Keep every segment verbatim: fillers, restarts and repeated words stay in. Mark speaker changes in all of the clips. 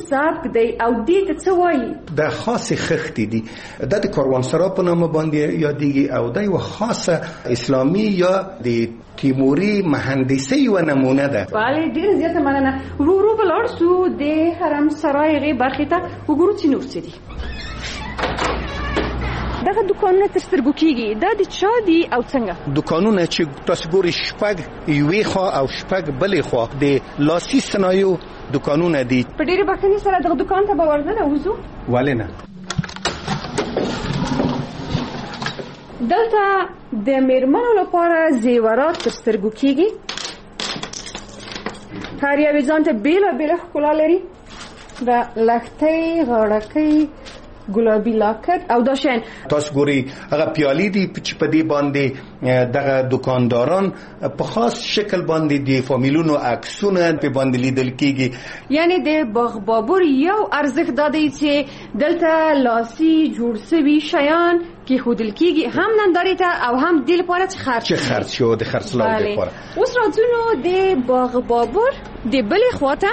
Speaker 1: سبک دی او دې ته څه وایي؟
Speaker 2: د خاصې خښتې دي، دا د کاروانسرا په نامه باندې یادېږي او دا یوه خاصه اسلامي یا د تیموري مهندسۍ یوه نمونه ده.
Speaker 1: بله ډېره زیاته مننه. ورو ورو به لاړ شو د حرم سرای هغې برخې ته، وګورو چې نور څه دي. دغه دوکانونه تر سترګو کېږي، دا د چا دي او څنګه؟
Speaker 2: دوکانونه چې تاسو ګورئ شپږ یوې خوا او شپږ بلې خوا د لاسي صنایعو دوکانونه دي.
Speaker 1: په ډېرې بښنې سره دغه دوکان ته به ورننه وځو.
Speaker 2: ولې نه؟
Speaker 1: دلته د میرمنو لپاره زیورات تر سترګو کېږي، هر یوې ځان ته بېله بېله ښکلا لري. د لښتۍ، غاړکۍ، ګلابي لاکټ او دا شیان.
Speaker 2: تاسو ګورئ هغه پیالې دي چې په دې باندې دغه دکانداران په خاص شکل باندې د فامیلونو عکسونه په باندې لیدل کېږي.
Speaker 1: یعنی د باغ بابر یو ارزښت دا دی چې دلته لاسي جوړ شوي شیان کېښودل کېږي، هم نندارې ته او هم دې لپاره چې خرڅ
Speaker 2: چې خرڅ شو د خرڅلاو لپاره.
Speaker 1: اوس راځو نو د باغ بابر د بلې خوا ته.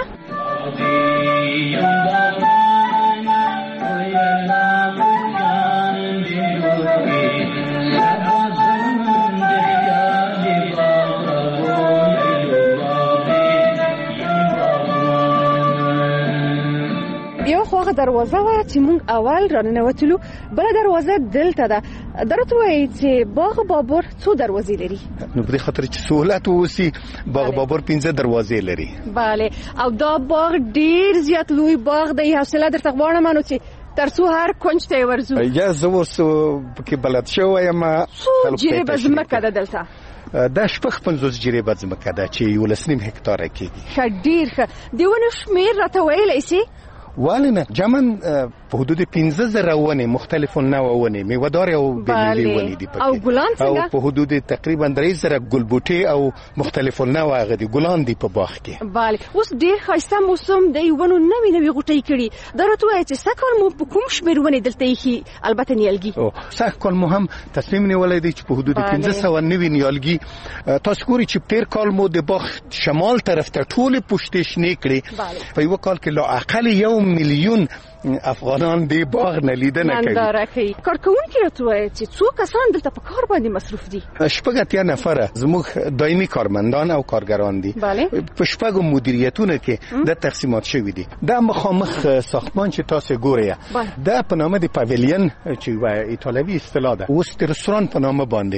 Speaker 1: یو خو هغه دروازه وه چې موږ اول راننوتلو، بله دروازه دلته ده. دا راته وایي چې باغ بابر څو دروازې لري؟
Speaker 2: نو په دې خاطر چې سهولت واوسي باغ بابر پنځه دروازې لري.
Speaker 1: بله، او دا باغ ډېر زیات لوی باغ دی. حوصله درته غواړم نو چې تر څو هر کونج ته یې ورځو.
Speaker 2: یا زه اوس پکې بلد شوی یم.
Speaker 1: څو جریبه ځمکه ده دلته؟
Speaker 2: دا شپږ پنځوس جریبه ځمکه ده چې یولس نیم هکتاره کېږي.
Speaker 1: ښه، ډېر ښه. د ونو شمېر راته ویلی سي؟
Speaker 2: ولې نه، جمعاً په حدود پنځه زره ونې مختلفو نوع ونې میوه‌دارې او بېمیوې ونې دي پکې.
Speaker 1: او ګلان څنګه؟
Speaker 2: او په حدود تقریبا درې زره ګلبوټې او مختلفو نوع هغه دي ګلان دي په باغ کې.
Speaker 1: بله، اوس ډېر ښایسته موسم دی، ونو نوې نوې غوټۍ کړي. دا راته ووایه چې سږ کال مو په کوم شمېر ونې دلته ایښي؟ البته نیالګي.
Speaker 2: سږ کال مو هم تصمیم نیولی دی چې په حدود پنځه سوه نوي نیالګي. تاسو ګورئ چې تېر کال مو د باغ شمال طرف ته ټولې پوشتې شنې کړې. په یوه کال کې لا اقل یو میلیون افغانان دی باغ نه لیدنه کوي.
Speaker 1: ننداره کوي. کارکوونکي راته وایي چې څو کسان دلته په کار باندې مصروف دي؟
Speaker 2: شپږ اتیا نفره زموږ دایمي کارمندان او کارګران دي.
Speaker 1: بله.
Speaker 2: په شپږو مدیریتونو کې د تقسیمات شوي دي. دا مخامخ ساختمان چې تاسو ګورئ دا په نامه د پاویلین چې یوه ایټالوي اصطلاح ده، اوس د رستوران په نامه باندې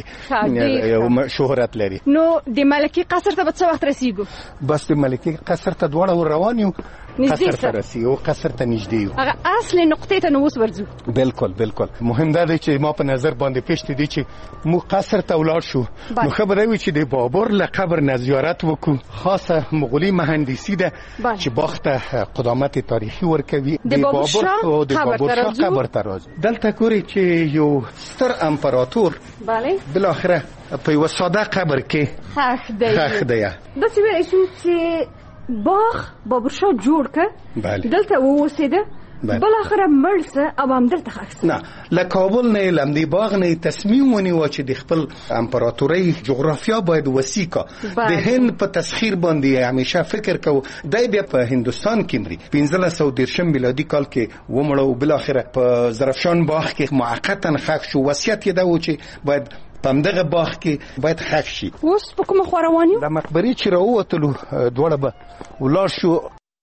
Speaker 2: یو شهرت لري.
Speaker 1: نو د ملکي قصر ته به څه وخت رسیږو؟
Speaker 2: بس د ملکي قصر ته دواړه ور روان یو، قصر ته رسیږو، قصر ته نږدې یو.
Speaker 1: هغه اصل نقطې ته نو اوس ورځو.
Speaker 2: بالکل بالکل. مهم دا دی چې ما په نظر باندې پېښ دی چې موږ قصر ته ولاړ شو. نو ښه به دا وي چې د بابر له قبر نه زیارت وکړو. خاصه مغولي مهندسي ده چې باغ ته قدامت تاریخي ورکوي.
Speaker 1: د بابر شاه
Speaker 2: قبر ته راځو. دلته ګورئ چې یو ستر امپراتور
Speaker 1: بله
Speaker 2: بالاخره په یوه ساده قبر کې
Speaker 1: ښخ دی.
Speaker 2: ښخ دی.
Speaker 1: داسې ویلی شو چې باغ بابر شاه جوړ کړ، دلته واوسېده، بالاخره مړ شه او همدلته ښخ شو.
Speaker 2: نه، له کابل نه له همدې باغ نه تصمیم ونیوه چې د خپل امپراتورۍ جغرافیا باید وسیع کا. د هند په تسخیر باندې همیشه فکر کوو. دی بیا په هندوستان کې مري پنځلس سوه دېرشم میلادي کال کې ومړه او بالاخره په ظرفشان باغ کې موقتا ښخ شو. وصیت یې دا و چې باید په همدغه باغ کې باید ښخ شي.
Speaker 1: اوس په کومه خوا روان یو؟
Speaker 2: د مقبرې چې راووتلو دواړه به ولاړ شو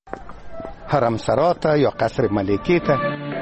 Speaker 2: حرم سرا ته یا قصر ملکې ته.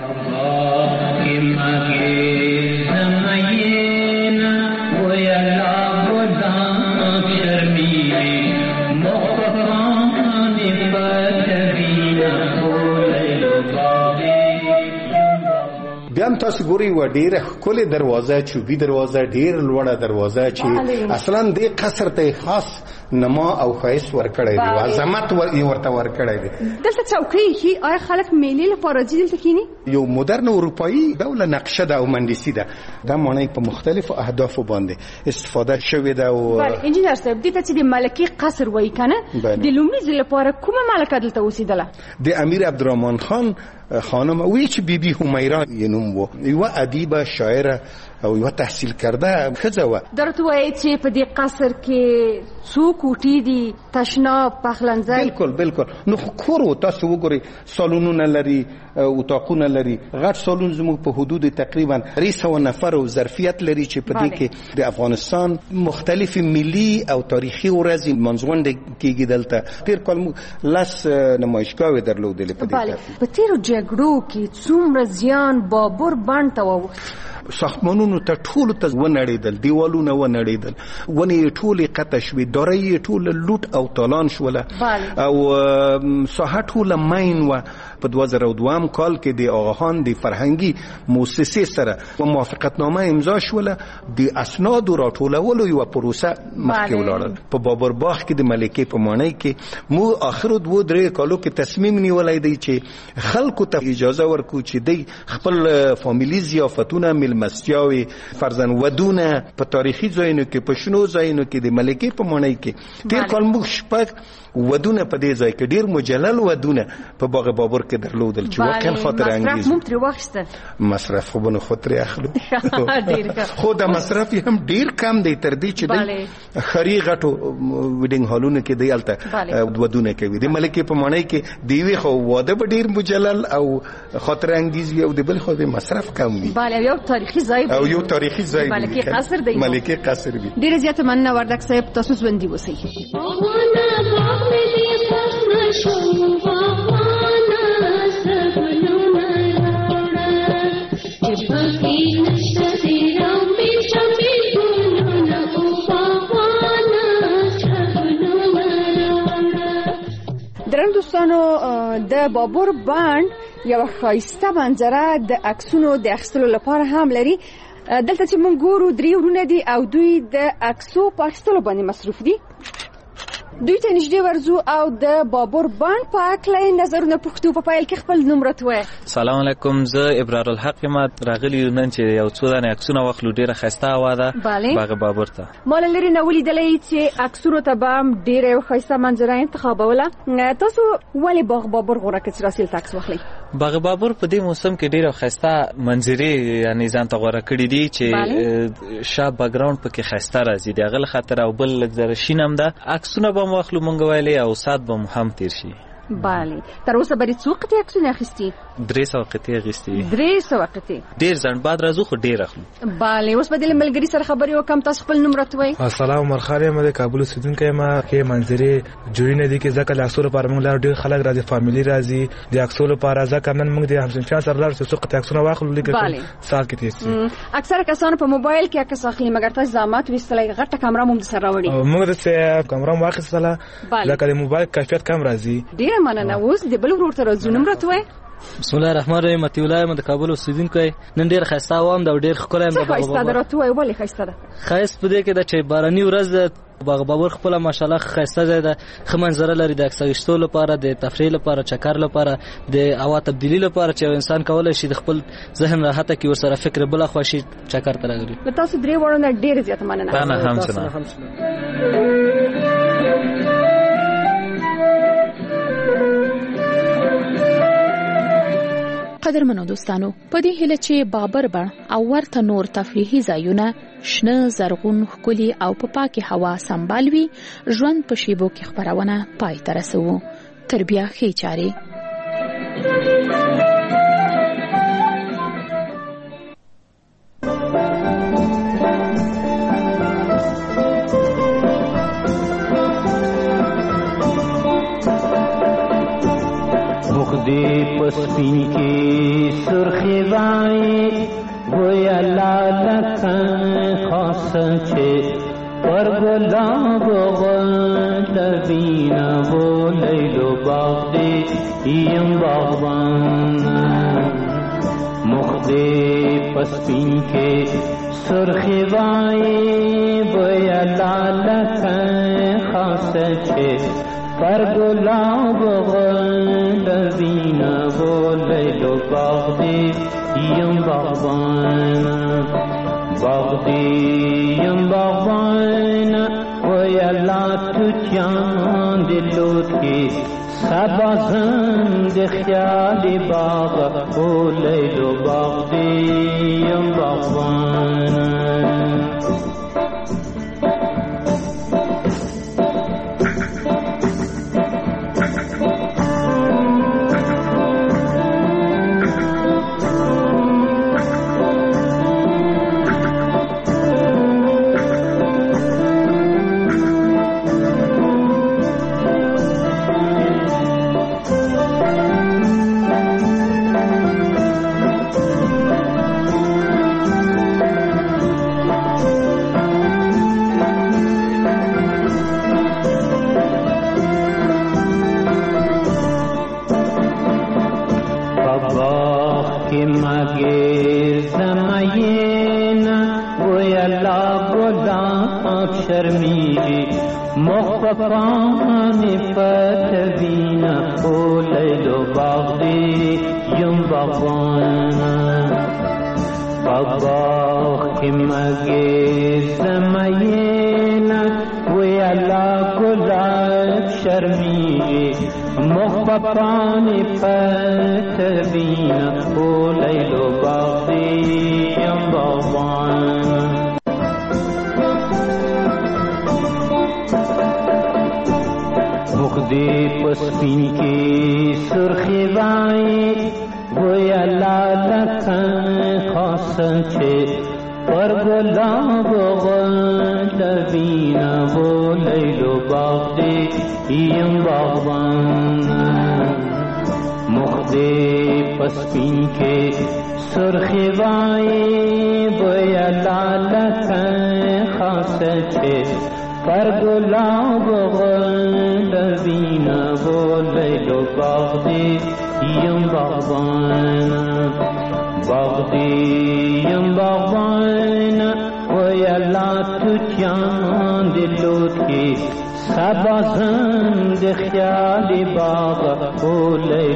Speaker 2: بیا هم تاسو ګورئ یوه ډېره ښکلې دروازه، چوبي دروازه، ډېر لوړه دروازه چې اصلا دې قصر ته خاص نما او ښایست ورکړی دی، عظمت یې ورته ورکړی دی.
Speaker 1: دلته چوکۍ ایښي، آیا خلک میلې لپاره ځي دلته کښېني؟
Speaker 2: یو مدرن اروپایي ډوله نقشه ده او مهندسي ده. دا ماڼۍ په مختلفو اهدافو باندې استفاده شوې ده.
Speaker 1: بله انجینر صاحب، دې ته چې د ملکي قصر وایي که نه، د لومړي ځل لپاره کومه ملکه دلته اوسېدله؟
Speaker 2: د امیر عبدالرحمن خان خانم وی چې بی بی همیرا یې نوم و، یوه ادیبه، شاعره او یوه تحصیل کرده ښځه وه.
Speaker 1: دا راته وایي چې په دې قصر کې څوک کوټې دي، تشناب، پخلنځی.
Speaker 2: بالکل بالکل. نو کور تاسو وګورئ سالونونه لري، اتاقونه لري. غټ سالون زموږ په حدود تقریبا درې سوه نفر او ظرفیت لري چې په دې کې د افغانستان مختلف ملي او تاریخي ورځې منځغونډې کېږي. دلته تیر کال موږ لس نمایشګاوې درلودلې په دې ترتیب.
Speaker 1: په تیرو جګړو کې څومره زیان بابر بند ته واوښت؟
Speaker 2: ساختمانونو ته ټولو ته ونړېدل، دیوالونه ونړېدل، ونې ټولې قطع شوې، دارۍ یې ټوله لوټ او تالان شوله او ساحه ټوله مین وه. په دوه زره او دوهم کال کې د آغاخان د فرهنګي موسسې سره موافقتنامه امضا شوله. د اسنادو راټولولو یوه پروسه مخکې ولاړل. په بابر باغ کې د ملکې په ماڼۍ کې موږ آخرو دوه درې کالو کې تصمیم نیولی دی چې خلکو ته اجازه ورکړو چې دی خپل فامیلي ضیافتونه، مېلمستیاوې، فرضاً ودونه په تاریخي ځایونو کې، په شنو ځایونو کې، د ملکې په ماڼۍ کې تیر کال موږ شپږ ودونه په دې ځای کې، ډېر مجلل ودونه په باغ بابر کې درلودل چې واقعا خاطر انګیز.
Speaker 1: مصرف مو ترې واخیسته؟
Speaker 2: مصرف خو به نو خو ترې اخلو خو د مصرف یې هم ډېر کم دی، تر دې چې دی ښاري غټو ویډینګ هالونو کې دی هلته ودونه کوي. د ملکې په ماڼۍ کې د یوې خو واده به ډېر مجلل او خاطر انګیز وي او د بل خوا د مصرف کم وي.
Speaker 1: یو تاریخي ځای
Speaker 2: او یو تاریخي ځای
Speaker 1: ملکې قصر دی.
Speaker 2: ملکې قصر وي.
Speaker 1: ډېره زیاته مننه وردګ صاحب، تاسو ژوندي اوسئ. درنو دوستانو، د بابر بند یو ښایسته منظره د عکسونو د اخیستلو لپاره هم لري. دلته چې موږ ګورو درې ورونه دي او دوی د عکسو په اخیستلو باندې مصروف دي. دوی ته نږدې ورځو او د بابر بند په هکله نظرونه پوښتو. په پیل کې خپل نوم راته ووایه.
Speaker 3: سلام علیکم، زه ابرار الحق یم. راغلي یو نن چې یو څو دانې عکسونه واخلو. ډېره ښایسته هوا ده باغ بابر ته. ما
Speaker 1: له لرې نه ولیدلی چې عکسونو ته به هم ډېره یو ښایسته منظره انتخابوله. تاسو ولې باغ بابر غوره کړه چې راسئ عکس واخلئ؟
Speaker 3: باغ بابر په دې موسم کې ډېره ښایسته منظرې یعنې ځان ته غوره کړي دي چې شا بیکګراوند پکې ښایسته راځي. د هغه له خاطره او بل لږ ذره شین هم ده. عکسونه به مو واخلو مونږ ویلې او ساعت به مو هم تیر شي.
Speaker 1: بله. تر اوسه به دې څو قطعې عکسونه اخیستي؟
Speaker 3: درې سوه قطعې اخیستي.
Speaker 1: درې سوه قطعې.
Speaker 3: ډېر ځنډ بعد راځو خو ډېر اخلو.
Speaker 1: بله. اوس به دې له ملګري سره خبرې وکړم. تاسو خپل نوم راته وایئ.
Speaker 4: السلام عمر خان یم، د کابل اوسېدونکی یم. کې منظرې جوړې نه دي کې ځکه د عکسو لپاره موږ لاره ډېر خلک راځي، فامیلي راځي د عکسو لپاره. ځکه نن موږ د همسنچان سره لاړو چې څو قطعې عکسونه واخلو لږ سال کې تېر شي.
Speaker 1: اکثره کسانو په موبایل کې عکس اخلي، مګر تاسو زحمت ویستلی، غټه کامره مو درسره راوړې.
Speaker 4: موږ داسې کامره مو واخیستله ځکه د موبایل کیفیت کم راځي.
Speaker 1: ډېره مننه. اوس د بل ورور ته راځو. نوم راته وایه.
Speaker 3: بسم الله الرحمن الرحیم. مطیع الله یم، د کابل اوسېدونکی. نن ډېر ښایسته هوا هم ده او ډېر ښکلی هم ده.
Speaker 1: څه ښایسته ده؟ راته ووایه ولې ښایسته ده؟
Speaker 3: ښایست په دې کې ده چې باراني ورځ ده. باغ بابر خپله ماشاءالله ښایسته ځای ده، ښه منظره لري د عکس اخیستو لپاره، د تفریح لپاره، چکر لپاره، د هوا تبدیلي لپاره چې یو انسان کولی شي د خپل ذهن راحته کړي، ورسره فکر بله خوا شي چکر ته راغلي.
Speaker 1: له تاسو درې واړو نه ډېره زیاته مننه.
Speaker 3: نه هم څه نه.
Speaker 5: قدرمنو دوستانو، په دې هیله چې بابر بڼ او ورته نور تفریحي ځایونه شنه، زرغون، ښکلي او په پاکې هوا سمبال وي، ژوند په شیبو کې خپرونه پای ته رسوو. تر بیا ښې چارې.
Speaker 6: دې پسپین کې سرخی وای گویا لالکن خاص چه پر گلاب غل لبین و لیل و باغ دی یم باغبان مخدی پسپین کې سرخی وای گویا لالکن خاص چه پر گلاب غل زینه و لیل و باغ دی یم باغبان باغ دی یم باغبان و یلا تو چاند لوتی سبا زند خیال باغ و لیل و باغ دی یم باغبان که مگه زمین ویلا گلاب شرمیری مخففانی فتبین پولیل و باغدی یم باغوان باغ که مگه زمین ویلا گلاب شرمیری مخففانی فتبین پولیل و باغدی یم باغوان مخدی پسپین کی سرخی بائی گویا لالکن خاصن چه پر گلاب غلبین و لیل و باغ دی یم باغبان مخدی پسپین کی سرخی بائی گویا لالکن خاصن چه پر گلاب غلبین و لیل و باغ دی یم باغبان باغ دی یم باغبان و یلا تو چاند لوٹی سبا زند خیالی باغ و لیل